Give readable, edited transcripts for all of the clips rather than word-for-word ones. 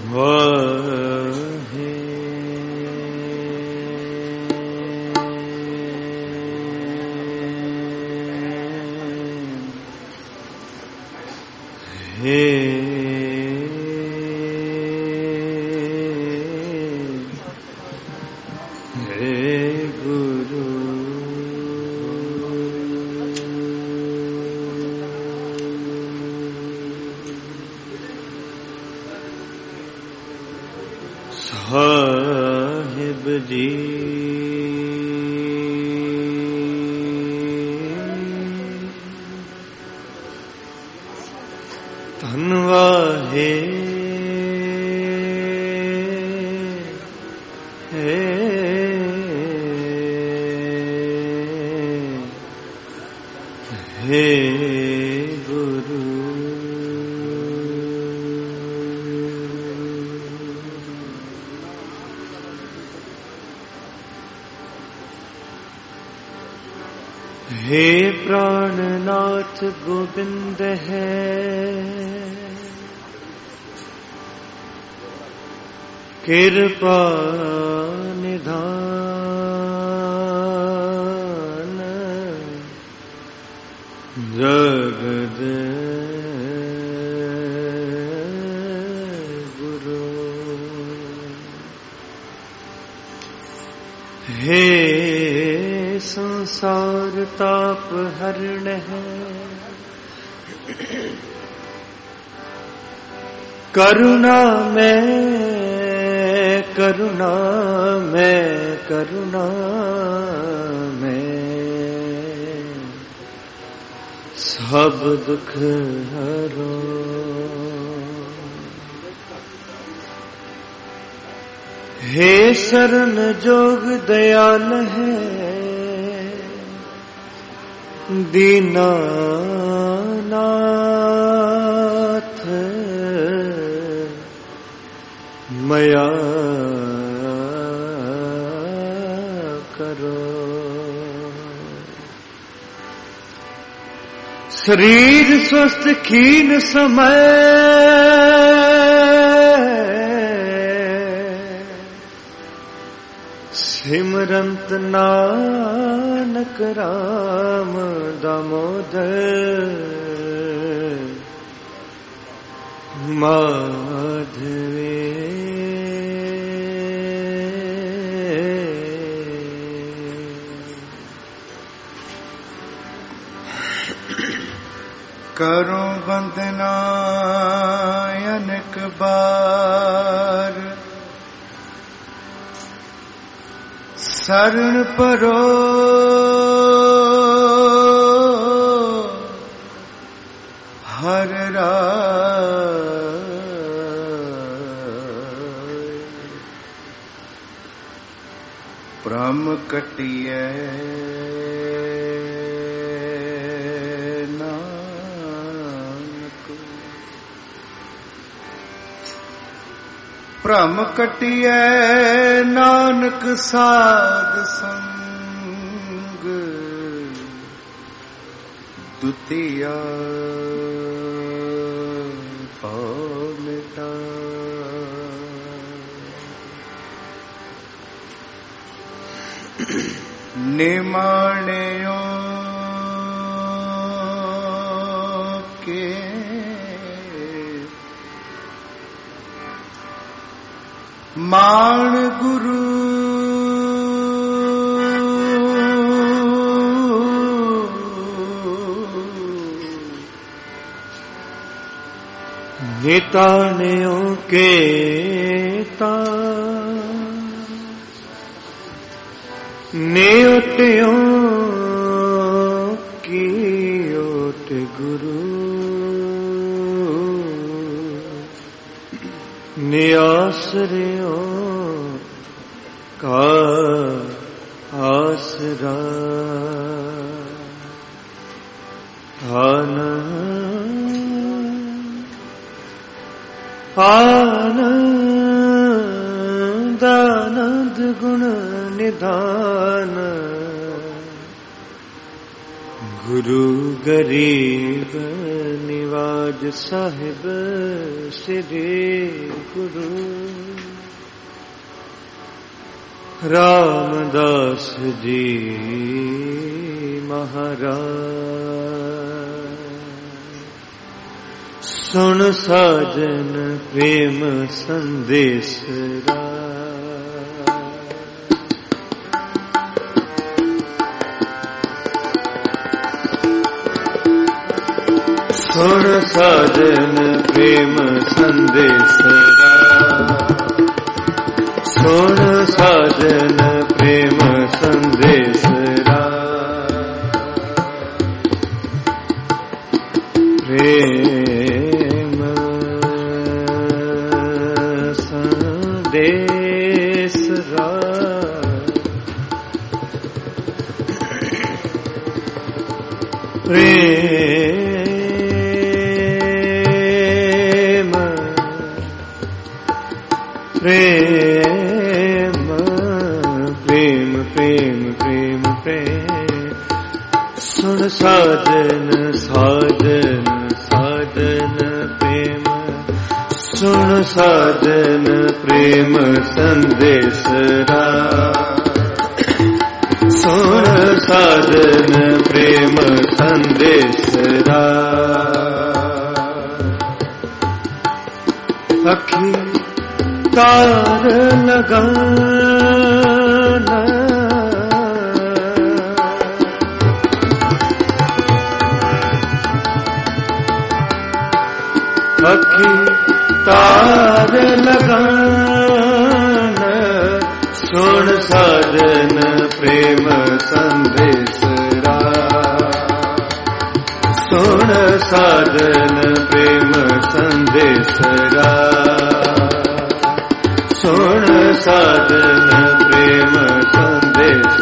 वाहे हे गुरु साहिब जी धनवाहे हे गुरु हे प्राणनाथ गोविंद है कृपा निधान जगद गुरु हे संसार ताप हरण है करुणा में सब दुख हरो हे शरण जोग दयाल है दीनानाथ मया करो शरीर स्वस्थ खीन समय सिमरंत नानक राम दामोदर माधवे करो वंदना अनेक बार शरण परो हर राय भ्रम कटिए भ्रम कटिए नानक साध संग दुतिया पाव मिटा निमाणियों के मान गुरु नितानियों के नेवटियों की ओट गुरु नियासरियों का आसरा आनंद आनंद गुण निधान गुरु गरीब निवाज साहिब श्री गुरु रामदास जी महाराज। सुन साजन प्रेम संदेश सुन साजन प्रेम संदेश सुन साजन प्रेम संदेश प्रेम संदेश प्रेम प्रेम प्रेम प्रेम प्रेम सुन साजन साजन साजन प्रेम सुन साजन प्रेम संदेश सुन साजन प्रेम संदेश अखी तार लगाना अखी तार लगाना सुन साजन प्रेम संदेश सुन साजन प्रेम संदेश सुन साजन प्रेम संदेश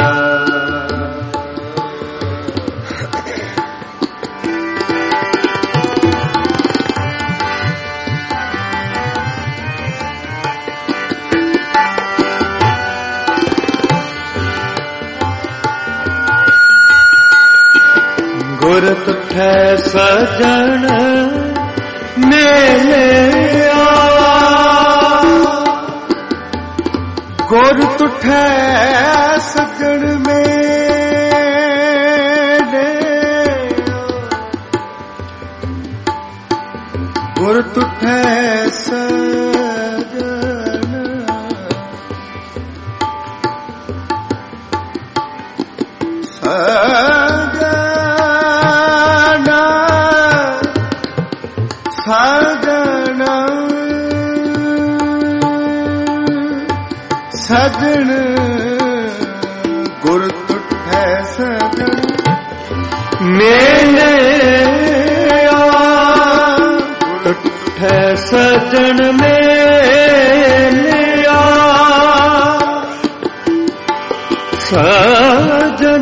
गुर तुठै सजन मेले गुर तुठै सजन मेले गुर तुठै सजन सजन सजन गुर तुठै सजन मेले तुठै सजन मेले सजन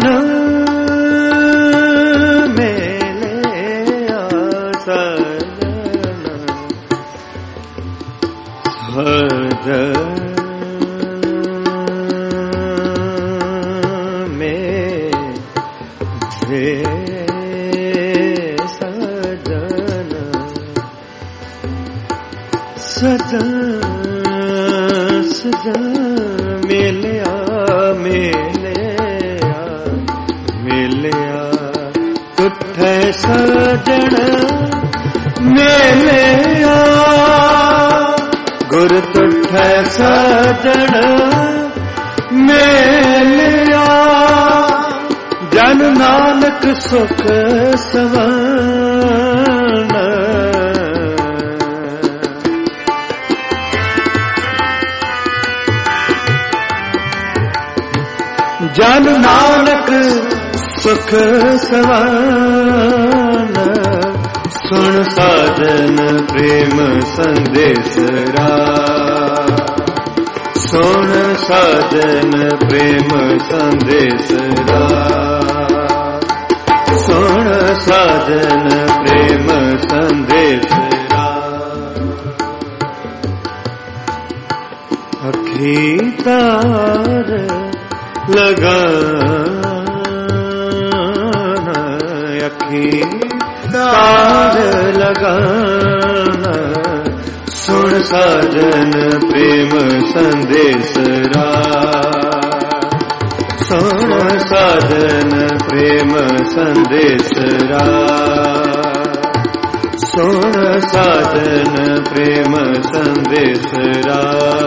सजन सजन मिलया मिलया मिलया तुठै सजन मिलया गुर तुठै सजन मिलया जन नानक सुख सवन जन नानक सुख सवन सुन साजन प्रेम संदेश सुन साजन प्रेम संदेश सुन साजन प्रेम संदेश अखी तार लगाना अखी तार लगाना सुन साजन प्रेम संदेश रा सुन साजन प्रेम संदेश रा सुन साजन प्रेम संदेश रा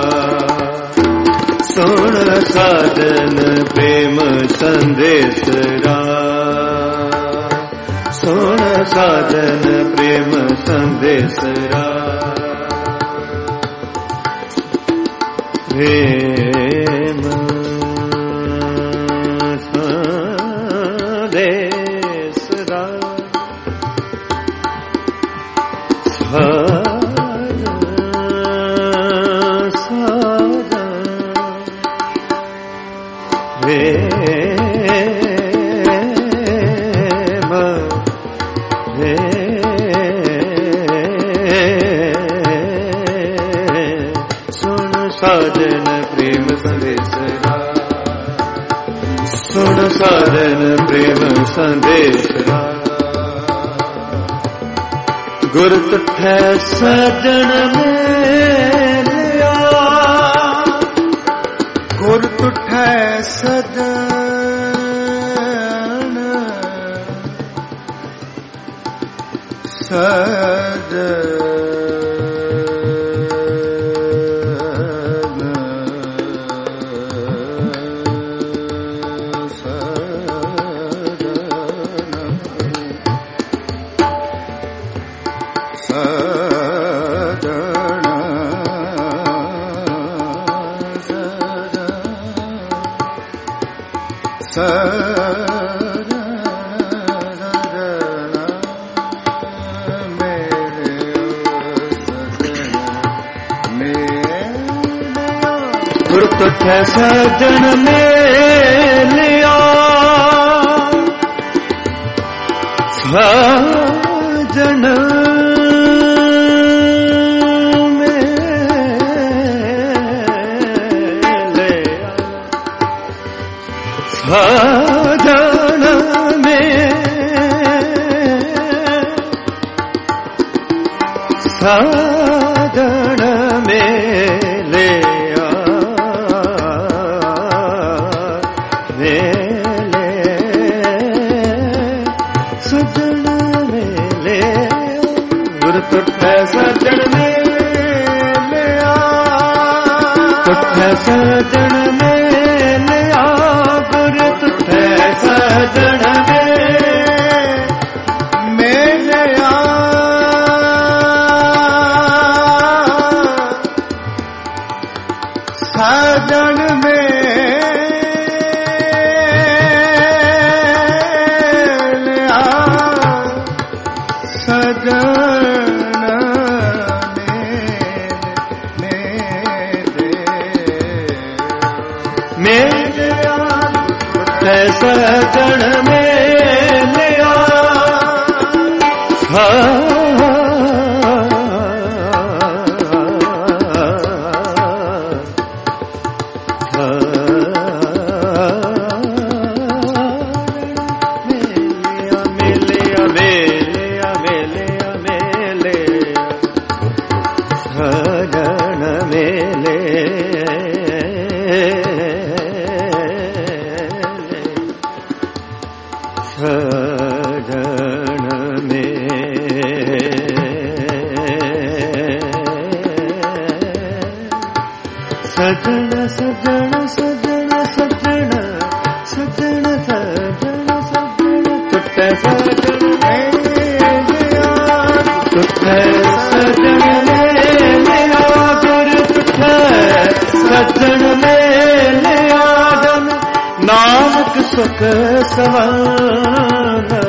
सुन साजन प्रेम संदेश रा सुन साजन प्रेम संदेश रा प्रेम संदेश रा साजन प्रेम संदेश रा सुन साजन प्रेम संदेश रा गुर तुठै सजन मेलिया गुर तुठै सजन गुर तुठै सजन मेलिया सजन साजन में साजन में ले सजन में ले गुरु तुठै सजन में लिया तुठै सजन में लिया गुरु तुठै सजन में लिया सजन में लिया सजन मेरे सजन में लिया सजन मेले सजन सजन सजन सजन सजन सजन सजन सजन तुठै सजन तुठै सजन मेलिया गुरु तुठै सजन मेलिया नानक सुख सवान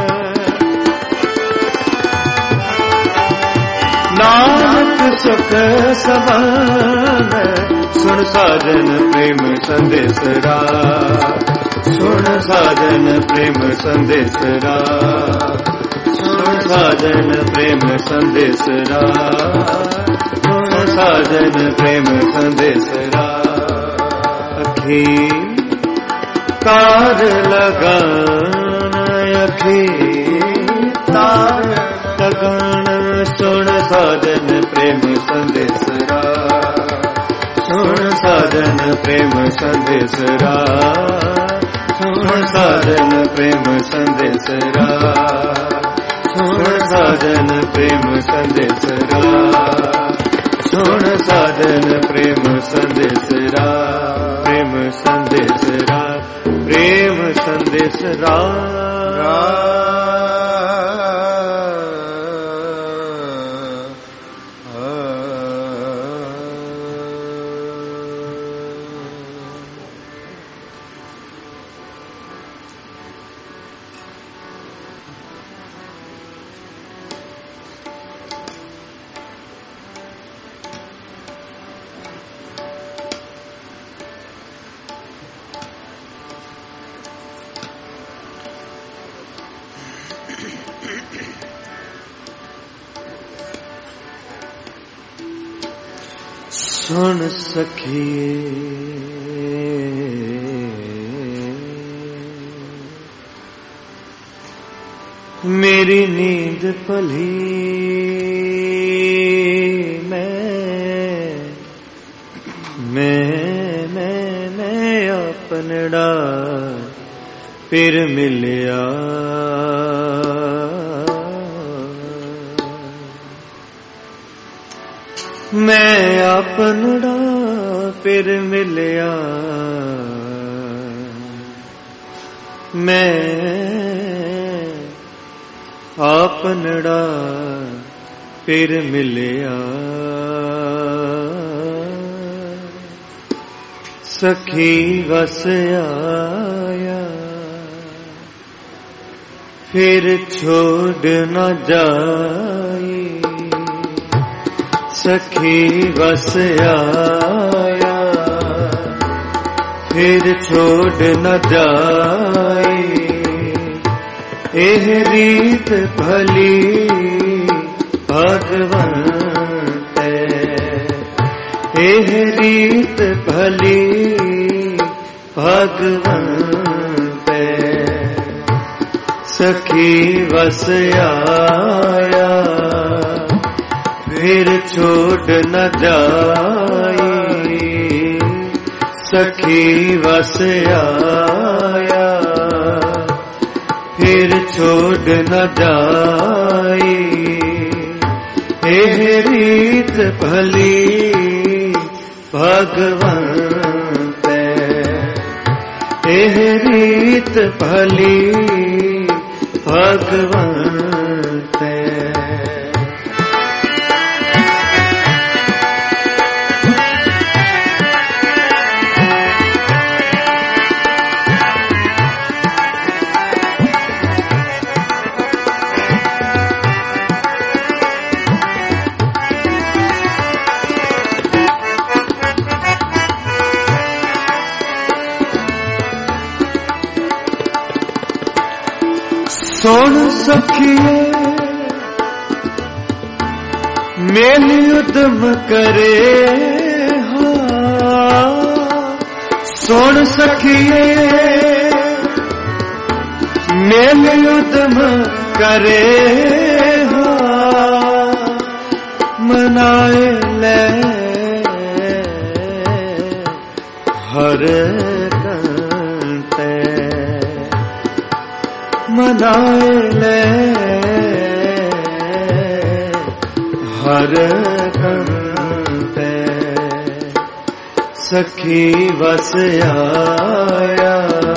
नानक सुख सवान सुन साजन प्रेम संदेश रा सुन साजन प्रेम संदेश रा सुन साजन प्रेम संदेश रा सुन साजन प्रेम संदेश रा अखी तार लगाना अखी साजन प्रेम संदेशरा, सुन साजन प्रेम संदेशरा, सुन साजन प्रेम संदेशरा, सुन साजन प्रेम संदेशरा, सुन साजन प्रेम संदेशरा, प्रेम संदेशरा, प्रेम संदेशरा। सुन सखिए मेरी नींद पली मैं अपनड़ा फिर मिलिया, मैं अपनड़ा फिर मिलिया, मैं अपनड़ा फिर मिलिया। सखी वस आया फिर छोड़ न जाई, सखी बस आया फिर छोड़ न जाए। एह रीत भली भगवंत, एह रीत भली भगवंत, सखी बस आया फिर छोड़ न जाई, सखी बस आया फिर छोड़ न जाई। एह रीत भली भगवंत, एह रीत भली भगवंत। सुन सखिए मेल उद्यम करे, हाँ सुन सखिए मेल उद्यम करे, हाँ मनाए ले हर मनाए ले हर कंते। सखी बस आया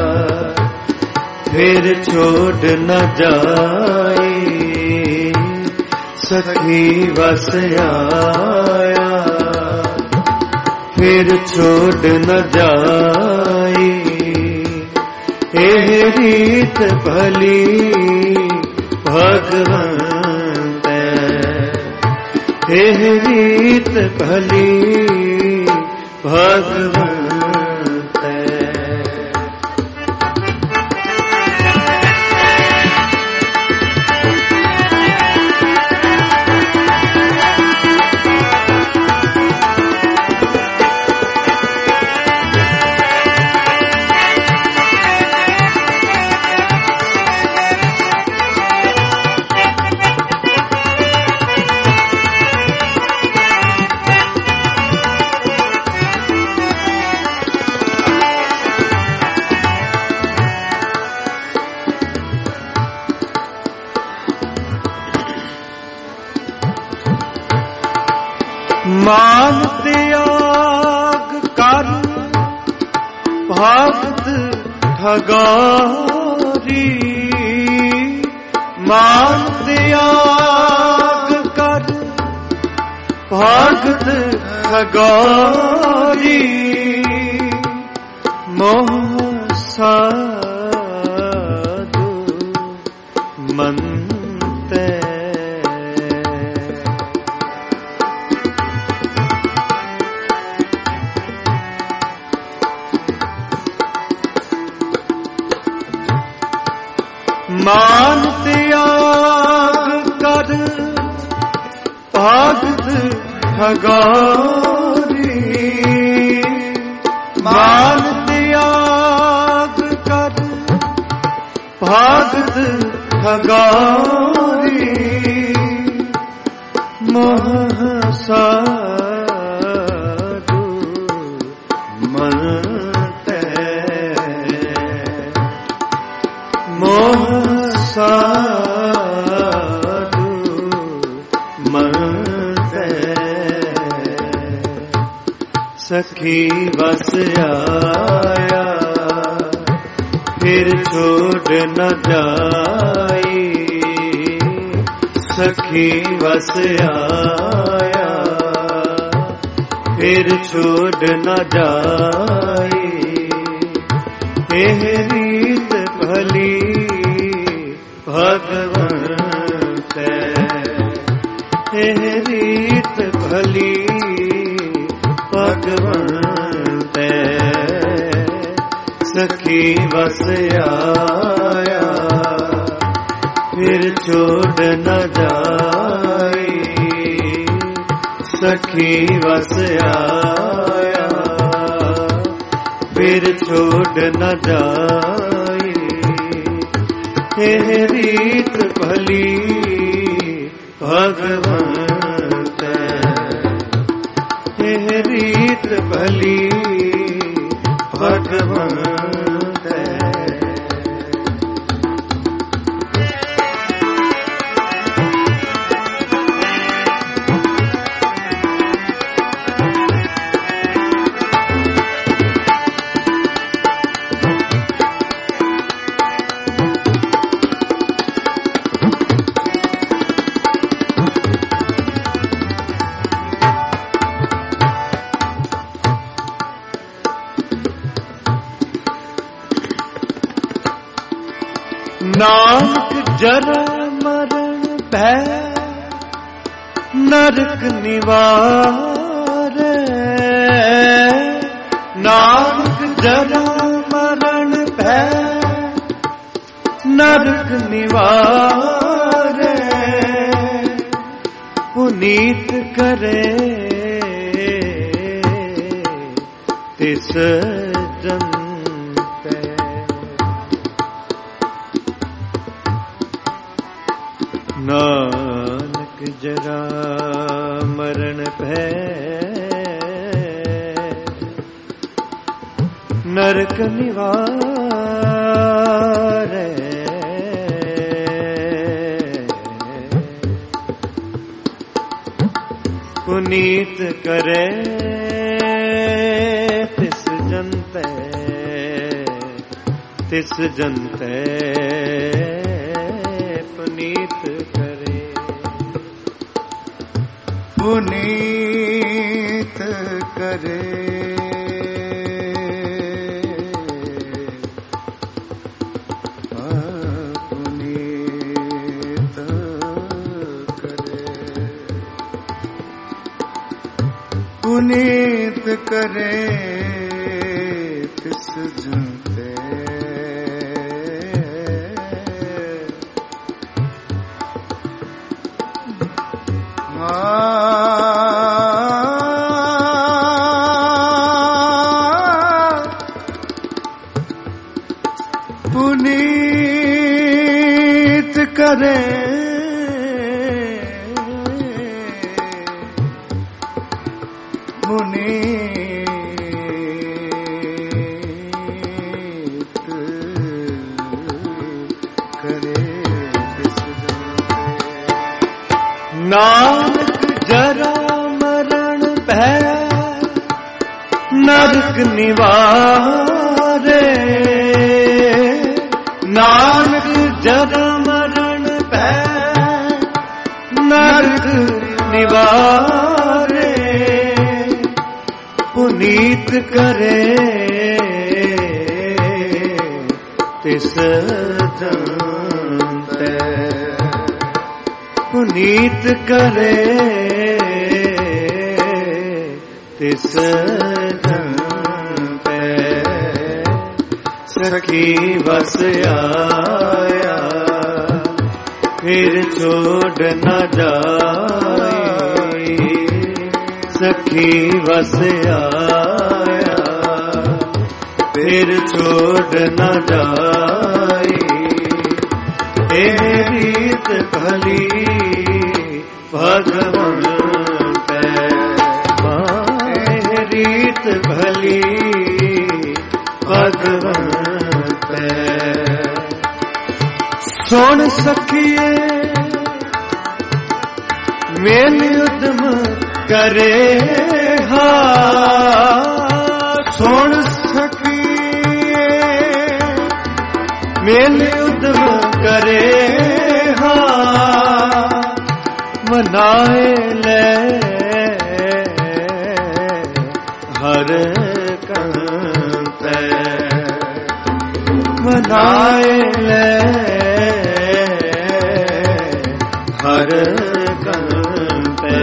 फिर छोड़ न जाई, सखी बस आया फिर छोड़ न जाई। एह रीत भली भगवंत, एह रीत भली भगवंत। भागत ठगारी मान त्याग कर भागत ठगारी मोह साधु मन ते मान त्याग कर भागत ठगारी मान त्याग कर भागत ठगारी मोह साधु मन ते मोह साधु मन ते सखी बस आया फिर छोड़ न जाई सखी बस आया फिर छोड़ न जाई एह रीत भली भगवंत एह रीत भली भगवंत सखी बस आया फिर छोड़ न जाई सखी बस आया फिर छोड़ न जाई एह रीत भली भगवंत एह रीत भली भगवंत नानक जरा मरण भय नरक निवारे नानक जरा मरण भय नरक निवारे पुनीत करे तिस जन नानक जरा मरण भय नरक निवारे पुनीत करे तिस जनते पुनीत करे पुनीत करे पुनीत करे पुनीत करे तिस जनते पुनीत करे पुनीत करे नानक जरा मरण भय नरक निवारे जरा मरण पै नरक निवारे, पुनीत करे तिस जन्ते, पुनीत करे तिस जन्ते। सखी बस आया फिर छोड़ न जाए, सखी बस आया फिर छोड़ न जाए। ए रीत भली भगवान पे, रीत भली भगवान पे। सुन सखिए मेल उद्यम करे हा, सुन सखिए मेल उद्यम करे हा, मनाए ले हर कंते, मनाए ले हर कंते।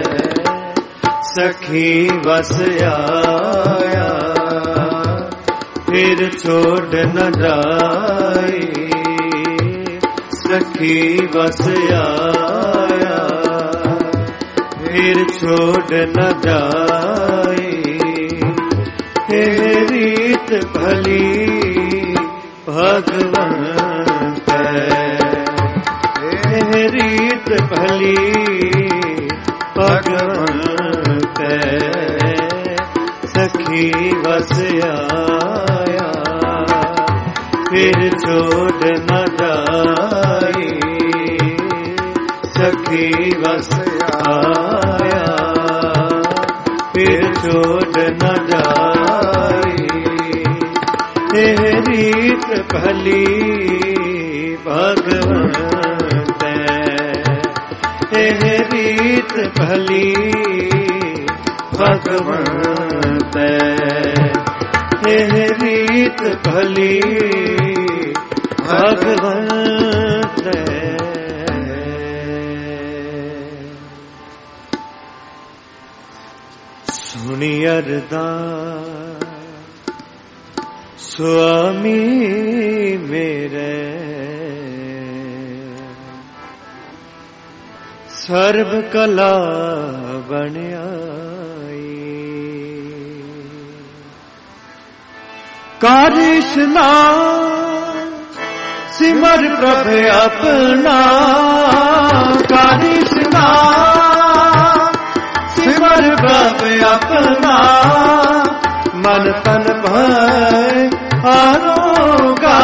सखी बस आया फिर छोड़ न जाए, सखी बस आया फिर छोड़ न जाए। हे रीत भली भगवान पे, हे रीत भली भगवान पे। सखी बस आया फिर छोड़ न जाए, सखी बस आया फिर छोड़ न जाए। हे रीत भली भगवान पे, हे रीत भली भगवान पे, हे रीत भली भगवान पे। सुनी अरदास स्वामी मेरे, सर्व कला बन आई। कारिशना सिमर प्रभ अपना, कारिशना सिमर प्रभ अपना। मन तन भय आरोगा,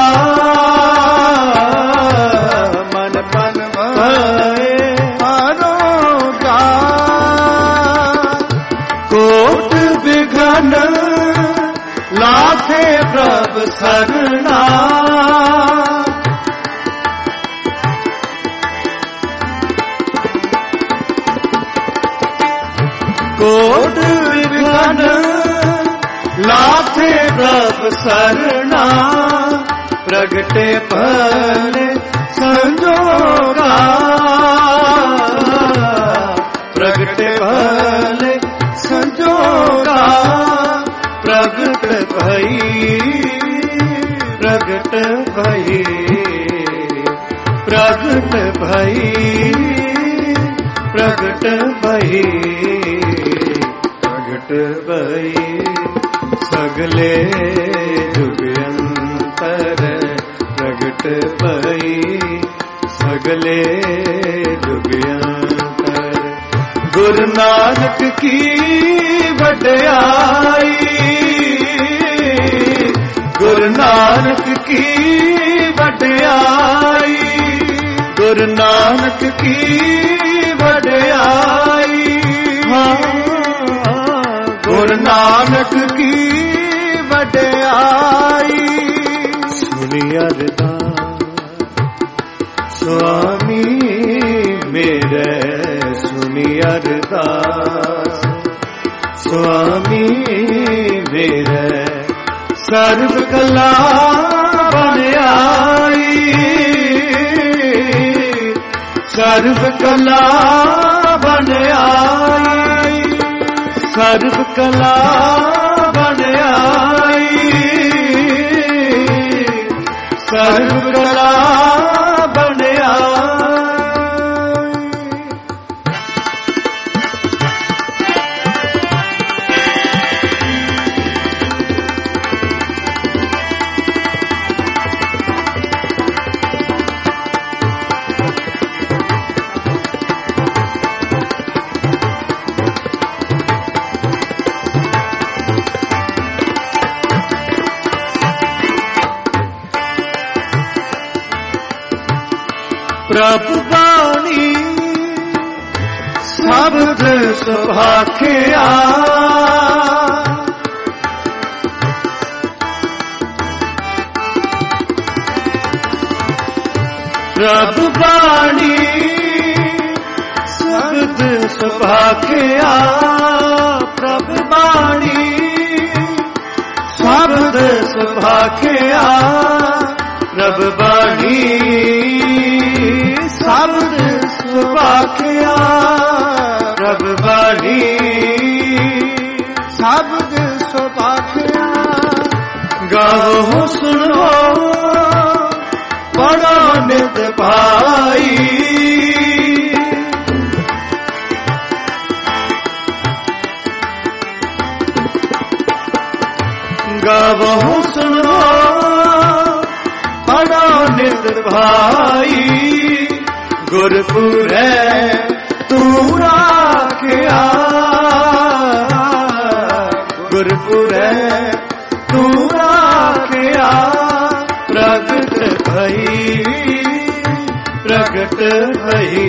मन तन भय आरोगा। कोट विघ्न लाथे प्रभ सरना, कोट विघ्न लाथे प्रभ सरना। प्रगटे भले संजोगा, प्रगटे भले संजोगा। प्रगट भई, प्रगट भई, प्रगट भई, प्रगट भई, प्रगट भई। सगले जुगंतर प्रगट भई, सगले जुगंतर। गुरु नानक की वड्याई, गुरु नानक की वड्याई, गुरु नानक की वड्याई। गुरु नानक की वड्याई। सुनी अरदास ਸਰਬ ਕਲਾ ਬਣ ਆਈ, ਸਰਬ ਕਲਾ ਬਣ ਆਈ, ਸਰਬ ਕਲਾ ਬਣ ਆਈ, ਸਰਬ ਕਲਾ ਬਣ ਆਈ। ਪ੍ਰਭ ਬਾਣੀ ਸ਼ਬਦ ਸੁਭਾਖਿਆ, ਪ੍ਰਭ ਬਾਣੀ ਸ਼ਬਦ ਸੁਭਾਖਿਆ, ਪ੍ਰਭ ਬਾਣੀ ਸ਼ਬਦ ਸੁਭਾਖਿਆ, ਪ੍ਰਭ ਬਾਣੀ ਸ਼ਬਦ ਸੁਭਾਖਿਆ, ਪ੍ਰਭ ਬਾਣੀ ਸ਼ਬਦ ਸੁਭਾਖਿਆ। ਗਾਵੋ ਸੁਣੋ ਪੜੋ ਨਿਤ ਭਾਈ, ਗਾਵੋ ਸੁਣੋ ਪੜੋ ਨਿਤ ਭਾਈ, ਗੁਰਪੁਰੈ ਤੂੰ ਰਾਖਿਆ, ਗੁਰਪੁਰੈ ਤੂੰ ਰਾਖਿਆ। ਪ੍ਰਗਟ ਭਈ, ਪ੍ਰਗਟ ਭਈ,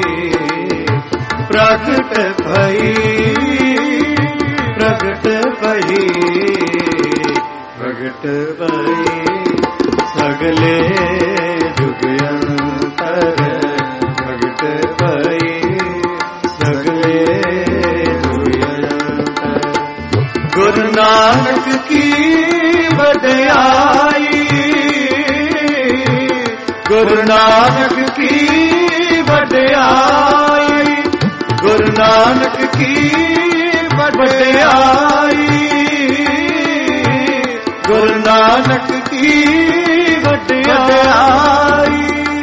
ਪ੍ਰਗਟ ਭਈ, ਪ੍ਰਗਟ ਭਈ, ਪ੍ਰਗਟ ਭਈ। ਸਗਲੇ ਜੁਗ ਅੰਤਰ ਪ੍ਰਗਟ ਭਈ, ਸਗਲੇ ਜੁਗ ਅੰਤਰ। ਗੁਰੂ ਨਾਨਕ ਕੀ ਵਡਿਆਈ, ਗੁਰੂ ਨਾਨਕ ਕੀ ਵਡਿਆਈ, ਗੁਰੂ ਨਾਨਕ ਕੀ ਵਡਿਆਈ, ਗੁਰੂ ਨਾਨਕ ਕੀ ਵਡਿਆਈ।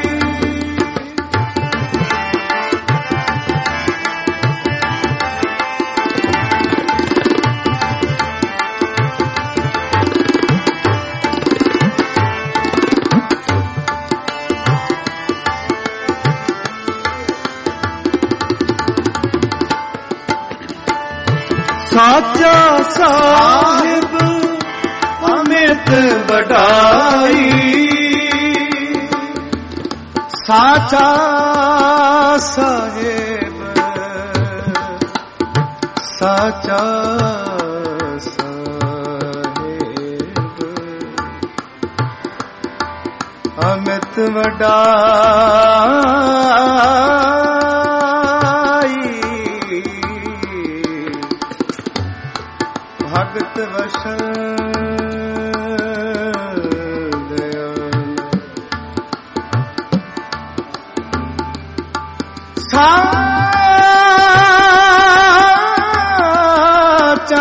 ਸਾਚਾ ਸਾਹਿਬ ਅਮਿਤ ਵਡਾਈ, ਸਾਚਾ ਸਾਹਿਬ, ਸਾਚਾ ਸਾਹਿਬ ਅਮਿਤ ਵਡਾਈ। ਭਗਤ ਵਸਨ ਸਾਚਾ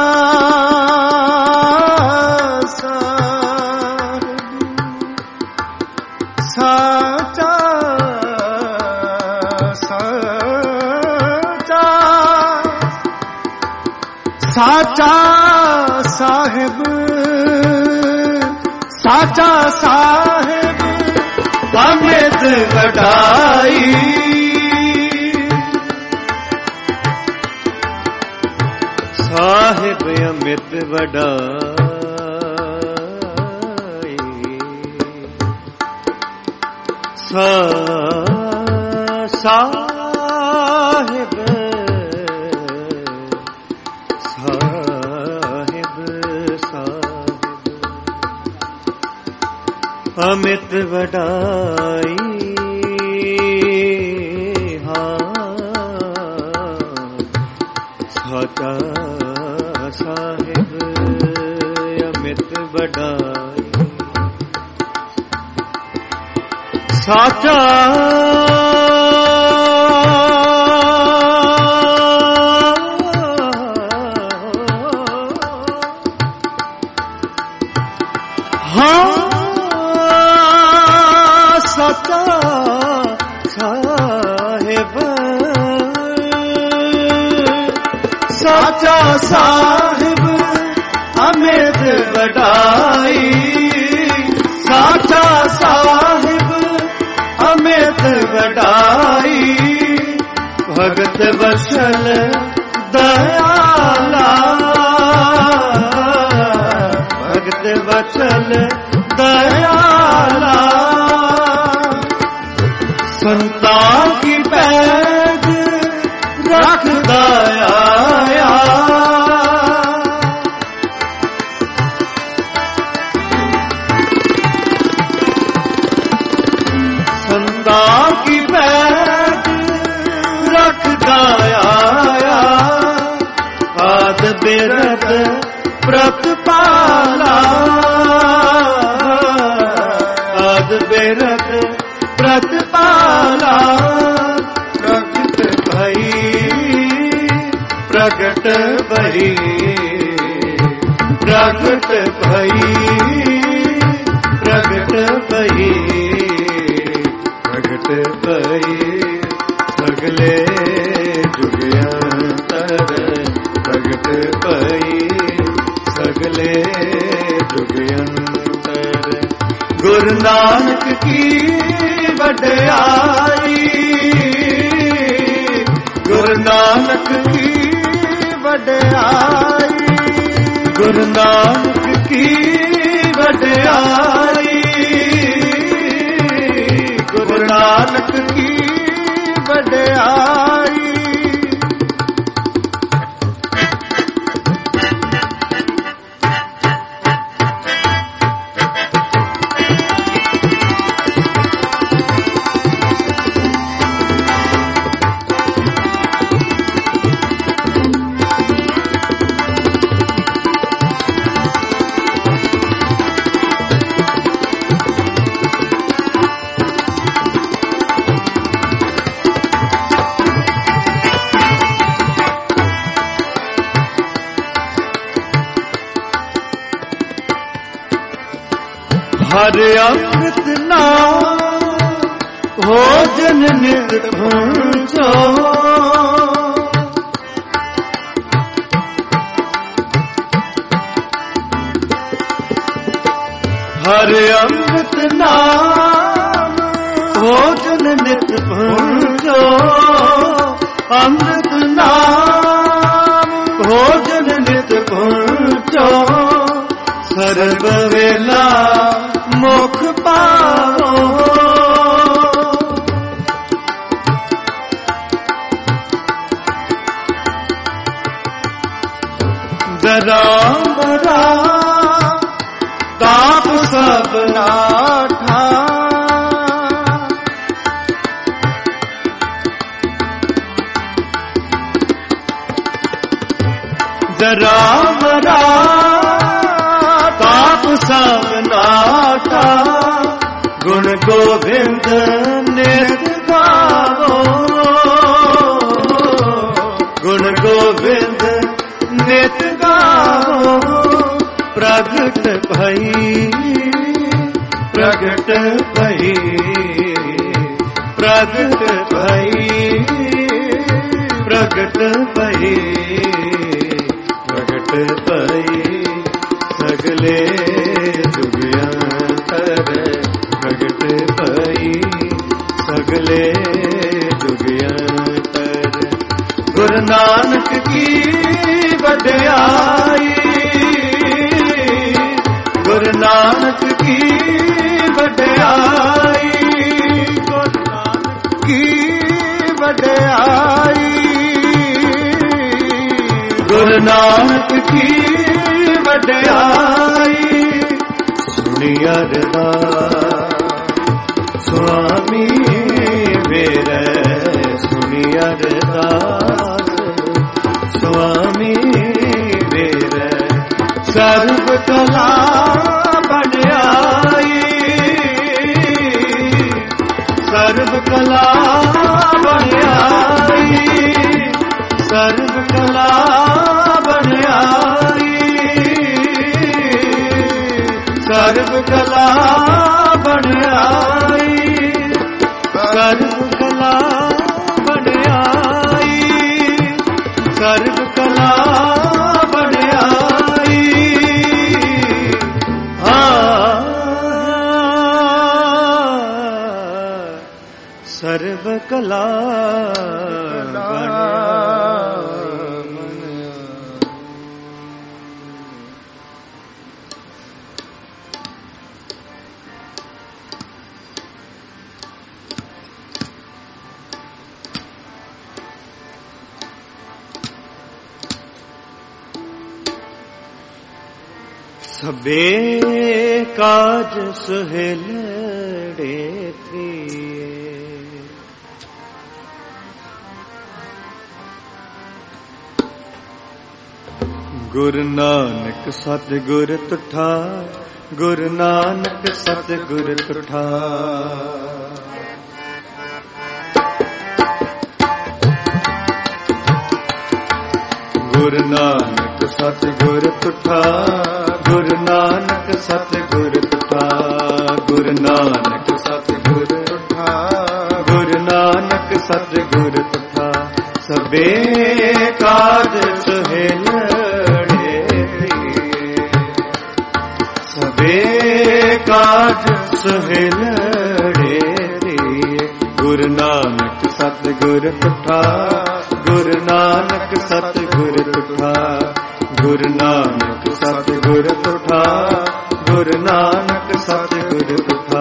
ਸਾਚਾ ਸਾਚਾ ਸਾਚਾ ਸਾਹਿਬ, ਸਾਚਾ ਸਾਹਿਬ ਅਮਿਤ ਵਡਾਈ। ਸਾਹਿਬ ਅਮਿਤ ਵਡਾਈ, ਸਾਹਿਬ ਸਾਹਿਬ ਸਾਹਿਬ ਅਮਿਤ ਵਡਾਈ। ਹਾਂ ਸਾਚਾ ਸਾਹਿਬ ਅਮਿਤ ਵਡਾਈ। ਸਾਚਾ ਸਾਚਾ ਸਾਹਿਬ ਅਮਿਤ ਵਡਾਈ, ਸਾਚਾ ਸਾਹਿਬ ਅਮਿਤ ਵਡਾਈ, ਭਗਤ ਵਸ਼ਲ ਦਇਆਲਾ, ਭਗਤ ਵਸ਼ਲ ਦਇਆਲਾ, ਸੰਤਾਂ ਕੀ ਪੈਦ ਰੱਖਦਾ ਆਇਆ, ਸੰਤਾਂ ਕੀ ਪੈਦ ਰੱਖਦਾ ਆਇਆ, ਆਦ ਬਿਰਦ ਪ੍ਰਤਪਾਲਾ, ਆਦ ਬਿਰਦ ਪ੍ਰਤਪਾਲਾ, ਪ੍ਰਗਟ ਭਈ, ਪ੍ਰਗਟ ਭਈ, ਪ੍ਰਗਟ ਭਈ, ਪ੍ਰਗਟ ਭਈ, ਸਗਲੇ ਜੁਗਿਆਂਤਰ, ਪ੍ਰਗਟ ਭਈ, ਸਗਲੇ ਜੁਗਿਆਂਤਰ, ਗੁਰੂ ਨਾਨਕ ਕੀ ਵਡਿਆਈ, ਗੁਰੂ ਨਾਨਕ ਕੀ ਵਡਿਆਈ, ਗੁਰੂ ਨਾਨਕ ਕੀ ਵਡਿਆਈ, ਗੁਰੂ ਨਾਨਕ ਕੀ ਵਡਿਆਈ। ਹਰ ਅੰਮ੍ਰਿਤ ਨਾਮ ਭੋਜਨ ਨਿਤ ਪਹੁੰਚੋ, ਹਰ ਅੰਮ੍ਰਿਤ ਨਾਮ ਭੋਜਨ ਨਿਤ ਪਹੁੰਚੋ, ਅੰਮ੍ਰਿਤ ਨਾਮ ਭੋਜਨ ਨਿਤ ਪਹੁੰਚੋ, ਸਰਬ ਵੇਲਾ ਮੁਖ ਪਾਵੋ, ਜ਼ਰਾ ਬਰਾ ਤਾਪ ਸਭ ਨਾਠਾ, ਜ਼ਰਾ ਬਰਾ ਤਾਪ ਸਭ ਨਾਠਾ, ਗੁਣ ਗੋਬਿੰਦ ਨਿਤ ਗਾਵੋ, ਗੁਣ ਗੋਬਿੰਦ ਨਿਤ ਗਾਵੋ, ਪ੍ਰਗਟ ਭਈ, ਪ੍ਰਗਟ ਭਈ, ਪ੍ਰਗਟ ਭਈ, ਪ੍ਰਗਟ ਭਈ, ਪ੍ਰਗਟ ਭਈ, ਸਗਲੇ ਜੁਗਿਆਂਤਰ, ਪ੍ਰਗਟ ਭਈ, ਸਗਲੇ ਜੁਗਿਆਂਤਰ, ਗੁਰੂ ਨਾਨਕ ਕੀ ਵਡਿਆਈ, ਗੁਰੂ ਨਾਨਕ ਕੀ ਵਡਿਆਈ, ਗੁਰੂ ਨਾਨਕ ਕੀ ਵਡਿਆਈ, ਗੁਰੂ ਨਾਨਕ ਕੀ ਵਡਿਆਈ। ਸੁਣੀ ਅਰਦਾਸ ਸੁਆਮੀ ਮੇਰੇ, ਸੁਣੀ ਅਰਦਾਸ ਸੁਆਮੀ ਮੇਰੇ, ਸਰਬ ਕਲਾ ਵਡਿਆਈ, ਸਰਬ ਕਲਾ ਬਣਾਈ, ਸਰਬ ਕਲਾ ਬਣਾਈ, ਸਰਬ ਕਲਾ ਬਣਾਈ। ਸਰਬ ਕਲਾ ਸਭੇ ਕਾਜ ਸੁਹੇਲੜੇ ਪ੍ਰੀਏ, ਗੁਰੂ ਨਾਨਕ ਸਤਿਗੁਰ ਤੁਠਾ, ਗੁਰੂ ਨਾਨਕ ਸਤਿਗੁਰ ਤੁਠਾ। ਗੁਰੂ ਨਾਨਕ ਸਤਿਗੁਰ ਤੁਠਾ, ਗੁਰੂ ਨਾਨਕ ਸਤਿਗੁਰ ਤੁਠਾ, ਗੁਰੂ ਨਾਨਕ ਸਤਿਗੁਰ ਤੁਠਾ, ਗੁਰੂ ਨਾਨਕ ਸਤਿਗੁਰ ਤੁਠਾ। ਸਭੇ ਕਾਜ ਸੁਹੇਲੜੇ ਪ੍ਰੀਏ, ਸਭੇ ਕਾਜ ਸੁਹੇਲੜੇ ਪ੍ਰੀਏ। ਗੁਰੂ ਨਾਨਕ ਸਤਿਗੁਰ ਤੁਠਾ, ਗੁਰੂ ਨਾਨਕ ਸਤਿਗੁਰ ਤੁਠਾ, ਗੁਰੂ ਨਾਨਕ ਸਤਿਗੁਰ ਤੁਠਾ, ਗੁਰੂ ਨਾਨਕ ਸਤਿਗੁਰ ਤੁਠਾ।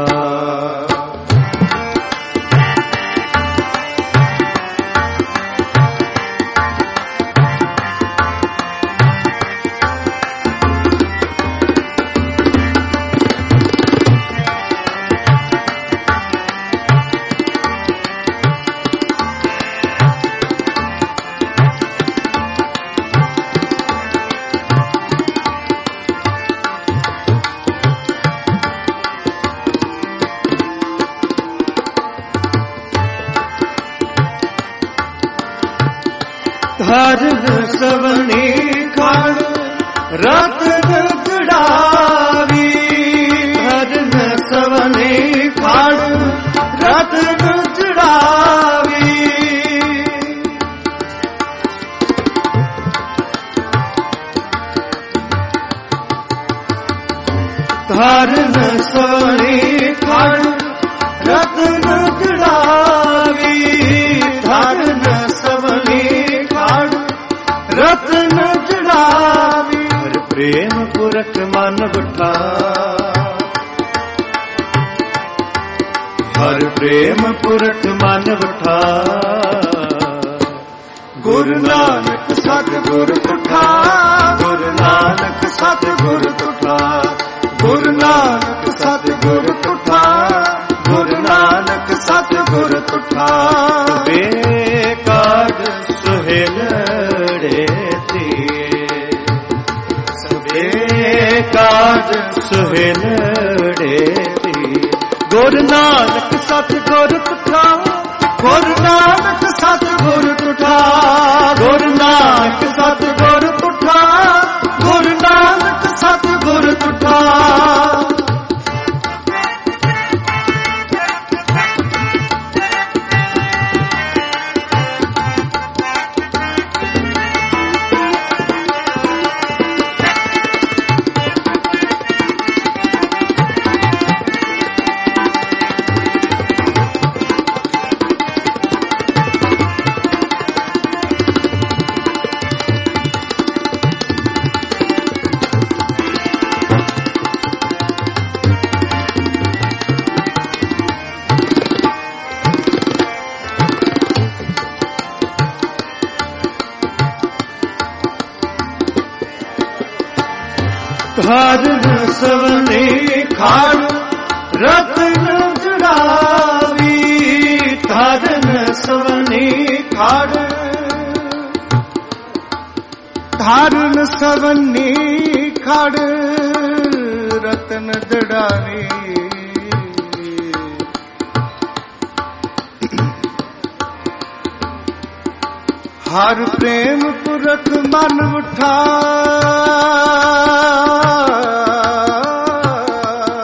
ਧਰਨ ਸਵਨੀ ਖੜ ਰਤਨ ਚੜਾਵੀ, ਧਰਨ ਸਵਨੀ ਖੜ ਰਤਨ ਚੜਾਵੀ। ਧਰਨ ਸਵਨੀ ਖੜ ਰਤਨ ਚੜਾਵੀ, ਧਰਨ ਸਵਨੀ ਰਤਨ ਚੜਾਵੀ। ਹਰ ਪ੍ਰੇਮ ਪੁਰਖ ਮਨ ਬਠਾ, ਹਰ ਪ੍ਰੇਮ ਪੁਰਖ ਮਨ ਬਠਾ। ਗੁਰੂ ਨਾਨਕ ਸਤਿਗੁਰ ਤੁਠਾ, ਗੁਰੂ ਨਾਨਕ ਸਤਿਗੁਰ ਤੁਠਾ, ਗੁਰੂ ਨਾਨਕ ਸਤਿਗੁਰ ਤੁਠਾ, ਗੁਰੂ ਨਾਨਕ ਸਤਿਗੁਰ ਤੁਠਾ। ਸਭੇ ਕਾਜ ਸੁਹੇਲੜੇ ਪ੍ਰੀਏ, ਸਭੇ ਕਾਜ ਸੁਹੇਲੜੇ ਪ੍ਰੀਏ। ਗੁਰੂ ਨਾਨਕ ਸਤਿਗੁਰ ਤੁਠਾ, ਗੁਰੂ ਨਾਨਕ ਸਤਿਗੁਰ ਤੁਠਾ, ਗੁਰੂ ਨਾਨਕ ਸਤਿਗੁਰ ਤੁਠਾ, ਗੁਰੂ ਨਾਨਕ ਸਤਿਗੁਰ ਤੁਠਾ। ਧਰਨ ਸਵਨੀ ਖੜ ਰਤਨ ਚੜਾਵੀ, ਧਰਨ ਸਵਨੀ ਖੜ, ਧਰਨ ਸਵਨੀ ਖੜ ਰਤਨ ਚੜਾਵੀ। ਹਰ ਪ੍ਰੇਮ ਪੁਰਖ ਮਨ ਉਠਾ,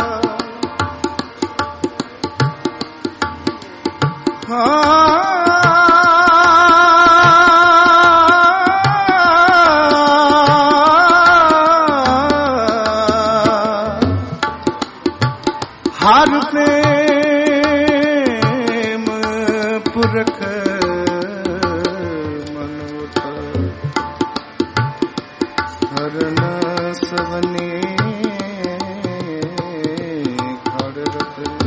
ਹਰ ਪ੍ਰੇਮ ਪੁਰਖ ਮਨ ਉਠਾਏ, ਹਰਨ ਸਵਨੇ ਖੜ ਰਤਨ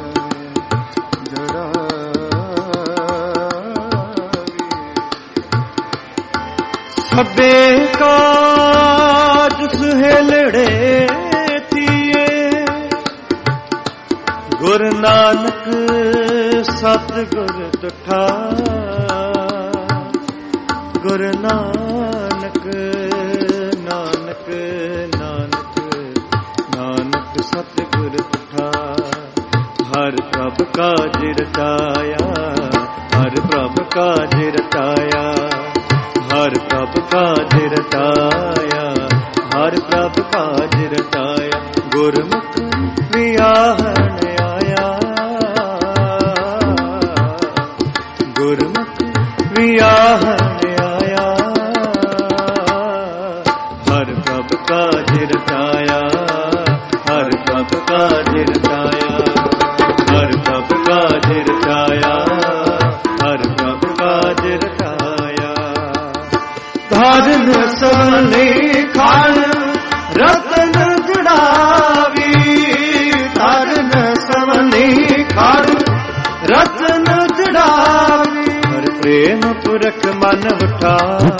ਜੜਾਵੀ। ਸਭੇ ਕਾਜ ਸੁਹੇਲੜੇ ਥੀਏ, ਗੁਰ ਨਾਨਕ ਸਤਿਗੁਰ ਤੁਠਾ। ਗੁਰ ਨਾਨਕ ਨਾਨਕ ਨਾਨਕ ਨਾਨਕ ਸਤਿਗੁਰ ਤੁਠਾ। ਹਰ ਪ੍ਰਭ ਕਾਜ ਰਚਾਇਆ, ਹਰ ਪ੍ਰਭ ਕਾਜ ਰਚਾਇਆ, ਹਰ ਪ੍ਰਭ ਕਾਜ ਰਚਾਇਆ, ਹਰ ਪ੍ਰਭ ਕਾਜ ਰਚਾਇਆ। ਗੁਰਮੁਖ ਵਿਆਹਣ ਆਇਆ, ਗੁਰਮੁਖ ਵਿਆਹਣ ਆਇਆ। ਹਰ ਪ੍ਰਭ ਕਾਜ ਰਚਾਇਆ, ਹਰ ਪ੍ਰਭ ਕਾਜ ਰਚਾਇਆ, ਹਰ ਪ੍ਰਭ ਕਾਜ ਰਚਾਇਆ, ਹਰ ਪ੍ਰਭ ਕਾਜ ਰਚਾਇਆ। ਧਰਨ ਸਵਨੇ ਖਾਣ ਰਤਨ ਜੜਾਵੀ, ਧਰਨ ਸਵਨੇ ਖਾਣ ਰਤਨ ਜੜਾਵੀ। ਹਰ ਪ੍ਰੇਮ ਪੁਰਖ ਮਨ ਉਠਾ,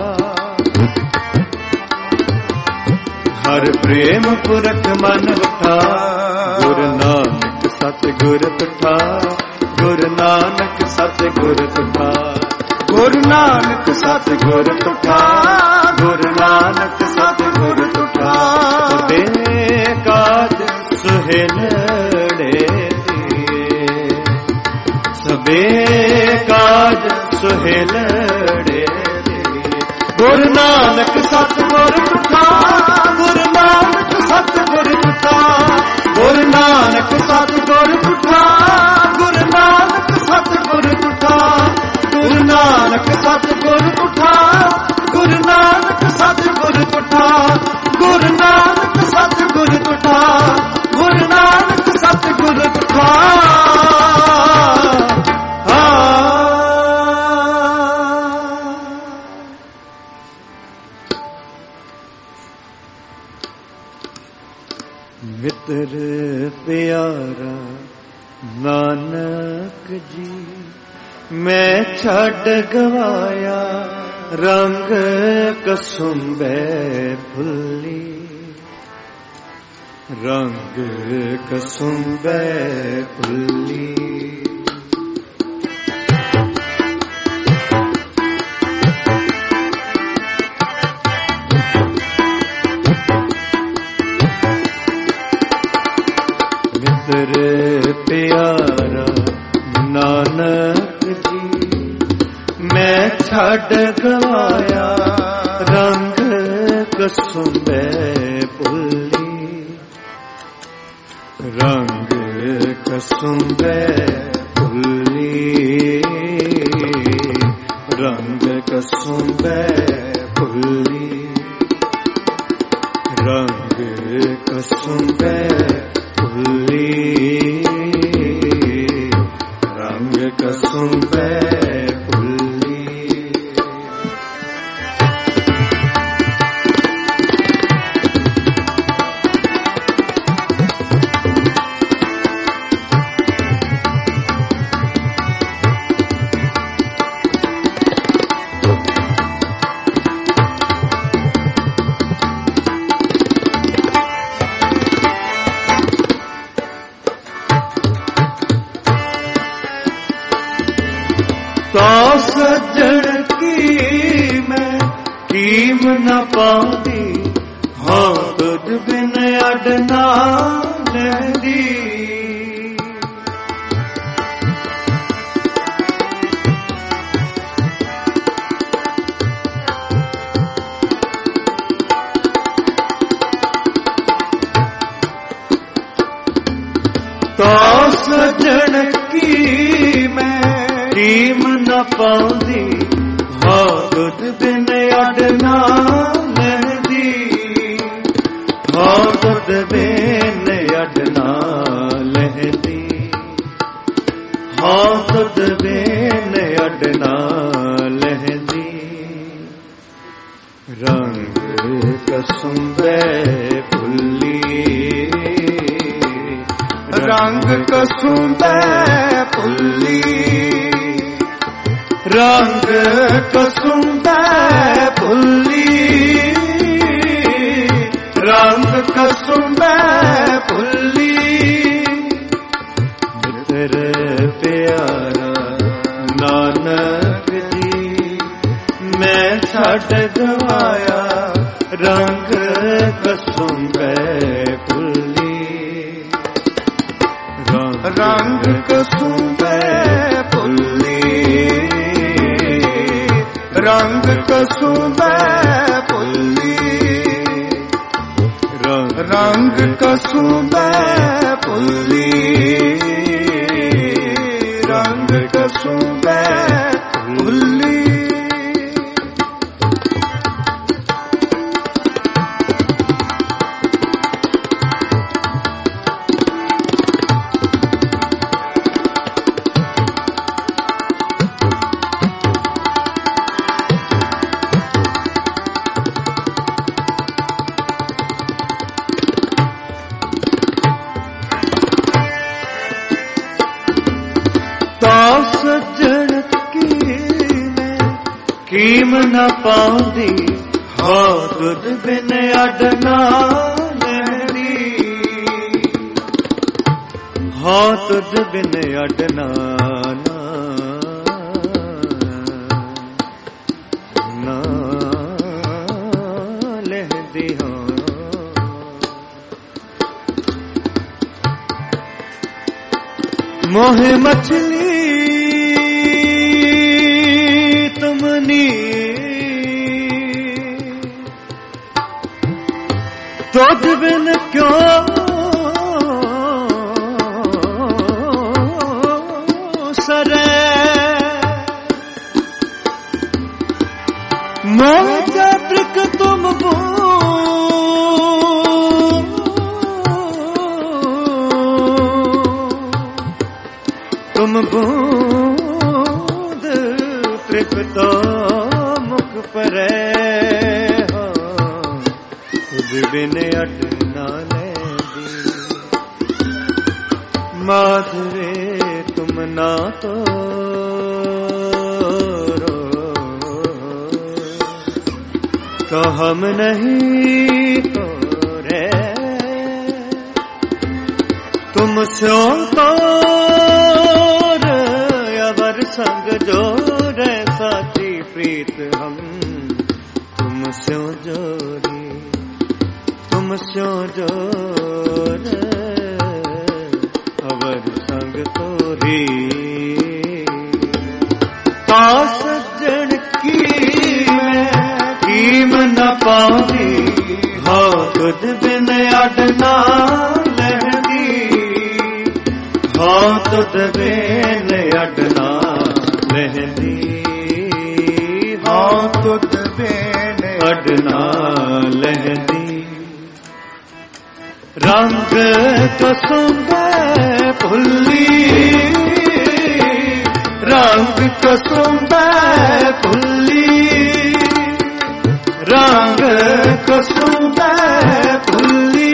ਹਰ ਪ੍ਰੇਮ ਪੁਰਖ ਮਨ ਉਠਾ। ਗੁਰ ਨਾਨਕ ਸਤਿਗੁਰ ਤੁਠਾ, ਗੁਰ ਨਾਨਕ ਸਤਿਗੁਰ ਤੁਠਾ। ਗੁਰ ਨਾਨਕ ਸਤਿਗੁਰ ਤੁਠਾ, ਗੁਰ ਨਾਨਕ ਸਤਿਗੁਰ ਤੁਠਾ। ਸਭੇ ਕਾਜ ਸੁਹੇਲੜੇ ਥੀਏ, ਸਭੇ ਕਾਜ ਸੁਹੇਲੜੇ ਥੀਏ। ਗੁਰ ਨਾਨਕ ਸਤਿਗੁਰ ਤੁਠਾ, ਗੁਰ ਨਾਨਕ ਸਤਿਗੁਰ ਤੁਠਾ। ਗੁਰ ਨਾਨਕ ਸਤਿਗੁਰ ਤੁਠਾ, ਗੁਰ ਨਾਨਕ ਸਤਿਗੁਰ ਤੁਠਾ। ਗੁਰ ਨਾਨਕ ਸਤਿਗੁਰ ਤੁਠਾ, ਗੁਰ ਨਾਨਕ ਸਤਿਗੁਰ ਤੁਠਾ। ਗੁਰ ਨਾਨਕ ਸਤਿਗੁਰ ਤੁਠਾ, ਗੁਰ ਨਾਨਕ ਸਤਿਗੁਰ ਤੁਠਾ। ਮਿੱਤਰ ਪਿਆਰਾ ਨਾਨਕ ਜੀ, ਮੈਂ ਛੱਡ ਗਵਾਇਆ ਰੰਗ ਕਸੁੰਬੇ ਫੁੱਲੀ। ਰੰਗ ਕਸੁੰਬੇ ਫੁੱਲੀ। ਮਿੱਤਰ ਪਿਆਰਾ ਨਾਨਕ ਜੀ, ਮੈਂ ਛੱਡ ਗਵਾਇਆ ਰੰਗ ਕਸੁੰਬੇ ਫੁੱਲੀ। ਰੰਗ ਕਸੁੰਬੇ ਫੁੱਲੀ, ਰੰਗ ਕਸੁੰਬੇ ਫੁੱਲੀ। ਰੰਗ ਕਸੁੰਬੇ ਫੁੱਲੀ, ਰੰਗ ਕਸੁੰਬੇ ਫੁੱਲੀ। तो सज्जन की मैं कीम न पाती, हाँ तुझ बिन अडना लहरी। तो सज्जन की मैं ਕੀਮ ਨਾ ਪਾਉਂਦੀ, ਹੋ ਦੁੱਧ ਬਿਨ ਅੱਡ ਨਾ ਲਹਿੰਦੀ, ਹੋ ਦੁੱਧ ਬਿਨ ਅੱਡ ਨਾ ਲਹਿੰਦੀ, ਹੋ ਦੁੱਧ ਬਿਨ ਅੱਡ ਨਾ ਲਹਿੰਦੀ। ਰੰਗ ਕਸੁੰਬੇ ਫੁੱਲੀ, ਰੰਗ ਕਸੁੰਬੇ ਫੁੱਲੀ, ਰੰਗ ਕਸੁੰਬੇ ਫੁੱਲੀ, ਰੰਗ ਕਸੁੰਬੇ ਫੁੱਲੀ। ਮਿੱਤਰ ਪਿਆਰਾ ਨਾਨਕ ਜੀ, ਮੈਂ ਛੱਡ ਗਵਾਇਆ ਰੰਗ ਕਸੁੰਬੇ ਫੁੱਲੀ, ਰੰਗ ਕਸੁੰਬੇ ਫੁੱਲੀ, ਰੰਗ ਕਸੁੰਬੇ ਫੁੱਲੀ, ਰੰਗ ਕਸੁੰਬੇ ਫੁੱਲੀ, ਰੰਗ ਕਸੁੰਬੇ ਫੁੱਲੀ। ਸੱਜਣ ਕੀਮ ਨਾ ਪਾਉਂਦੀ, ਹੋ ਦੁੱਧ ਬਿਨ ਅੱਡ ਨਾ ਲਹਿੰਦੀ, ਹੋ ਦੁੱਧ ਬਿਨ ਅੱਡ ਨਾ ਲਹਿੰਦੀ। ਹਾਂ मोह मछली तुमनी, तुझ बिन क्यों सरे, मोह चातृक तुम तुम बूंद तृप्तो मुख परे, हो तुझ बिन अट ना लैंदी, माधुरे तुम ना तो तो हम नहीं तो रे, तुम स्यो तो संग जोरे साची प्रीत हम, तुम स्यो जोरी, तुम स्यो जोरे अवर संग तोरी। ता सज्जन की मैं कीम न पाऊंगी, हो तुझ बिन अड ना लहंदी, हो तुझ बिन अड ना लहंदी, हो तुझ बिन अड ना लहंदी। रंग कसुंबे फुल्ली, रंग कसुंबे फुल्ली, रंग कसुंबे फुल्ली,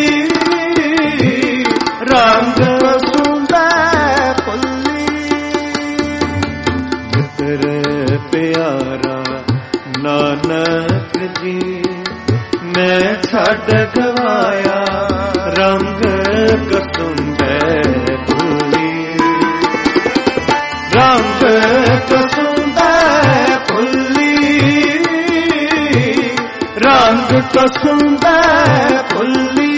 रंग कसुंबे फुल्ली। मित्र प्यारा नानक जी, मैं छड़ गवाया रंग कसुंबे फुल्ली, रंग कसुंबे फुल्ली, रंग कसुंबे फुल्ली,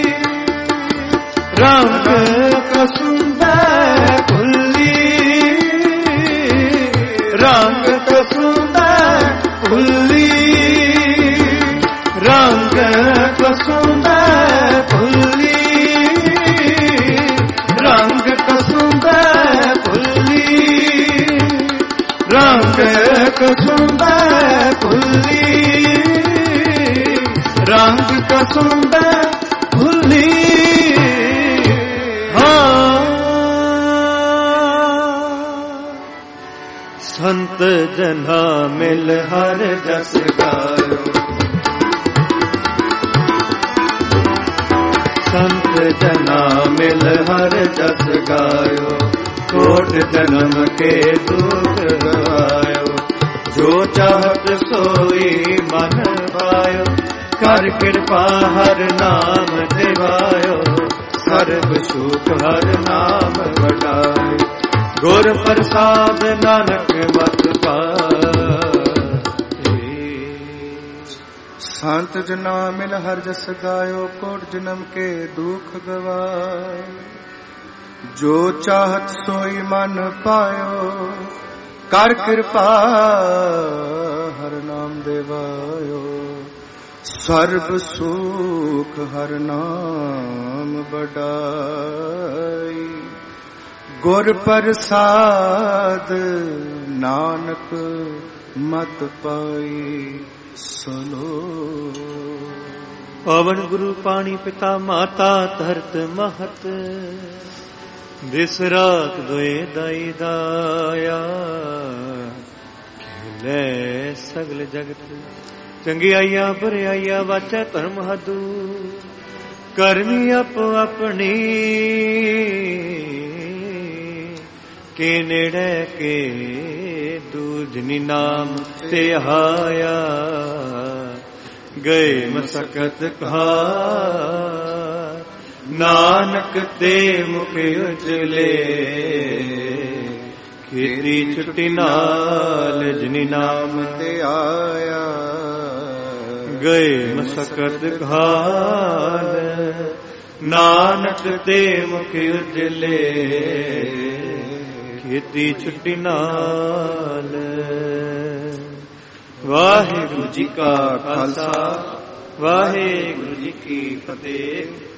रंग कसुंबे फुल्ली, रंग कसुंबे फुल्ली, रंग कसुंबे फुल्ली, रंग कसुंबे फुल्ली, ਕਸੁੰਬੈ ਭੁੱਲੀ, ਰੰਗ ਕਸੁੰਬੈ ਭੁੱਲੀ। ਸੰਤ ਜਨਾ ਮਿਲ ਹਰ ਜਸ ਗਾਇਓ, ਸੰਤ ਜਨਾ ਮਿਲ ਹਰ ਜਸ ਗਾਇਓ, ਕੋਟ ਜਨਮ ਕੇ ਦੁਖ ਗਵਾਇਓ। ਜੋ ਚਾਹਤ ਸੋਈ ਮਨ ਪਾਇਓ, ਕਰ ਕਿਰਪਾ ਹਰ ਨਾਮ ਦਿਵਾਇਓ। ਸਰਬ ਸੁਖ ਹਰ ਨਾਮ ਵਡਾਇਓ, ਗੁਰ ਪ੍ਰਸਾਦ ਨਾਨਕ ਮਤ ਪਾਏ। ਸੰਤ ਜਨਾ ਮਿਲ ਹਰ ਜਸ ਗਾਇਓ, ਕੋਟ ਜਨਮ ਕੇ ਦੁਖ ਗਵਾਇਓ। ਜੋ ਚਾਹਤ ਸੋਈ ਮਨ ਪਾਇਓ, ਕਰ ਕਿਰਪਾ ਹਰ ਨਾਮ ਦੇਵਾਇਓ। ਸਰਬ ਸੁਖ ਹਰ ਨਾਮ ਵਡਾਈ, ਗੁਰ ਪ੍ਰਸਾਦ ਨਾਨਕ ਮਤ ਪਾਈ। ਸੁਨੋ ਪਵਨ ਗੁਰੂ ਪਾਣੀ ਪਿਤਾ ਮਾਤਾ ਧਰਤ ਮਹਤ, ਦਿਸ ਰਾਤ ਦੋਏ ਦਾਈ ਦਾਇਆ। ਖੇਲੇ ਸਗਲ ਜਗਤ ਚੰਗਿਆਈਆਂ ਬੁਰਿਆਈਆਂ, ਵਾਚੈ ਧਰਮ ਹਦੂ ਕਰਮੀ ਆਪੋ ਆਪਣੀ। ਕੇ ਨੇੜੇ ਕੇ ਦੂਜਨੀ ਨਾਮ ਤੇ ਆਇਆ, ਗਏ ਮਸਕਤ ਕਹਾ ਨਾਨਕ ਤੇ ਮੁਖ ਉਜਲੇ। ਖੇਤੀ ਛੁੱਟੀ ਨਾਲ ਜਿਨੀ ਨਾਮ ਤੇ ਆਇਆ, ਗਏ ਮਸਕਤ ਘਾਲ ਨਾਨਕ ਤੇ ਮੁਖ ਉਜਲੇ। ਖੇਤੀ ਛੁੱਟੀ ਨਾਲ। ਵਾਹਿਗੁਰੂ ਜੀ ਕਾ ਖਾਲਸਾ, ਵਾਹਿਗੁਰੂ ਜੀ ਕੀ ਫਤਿਹ।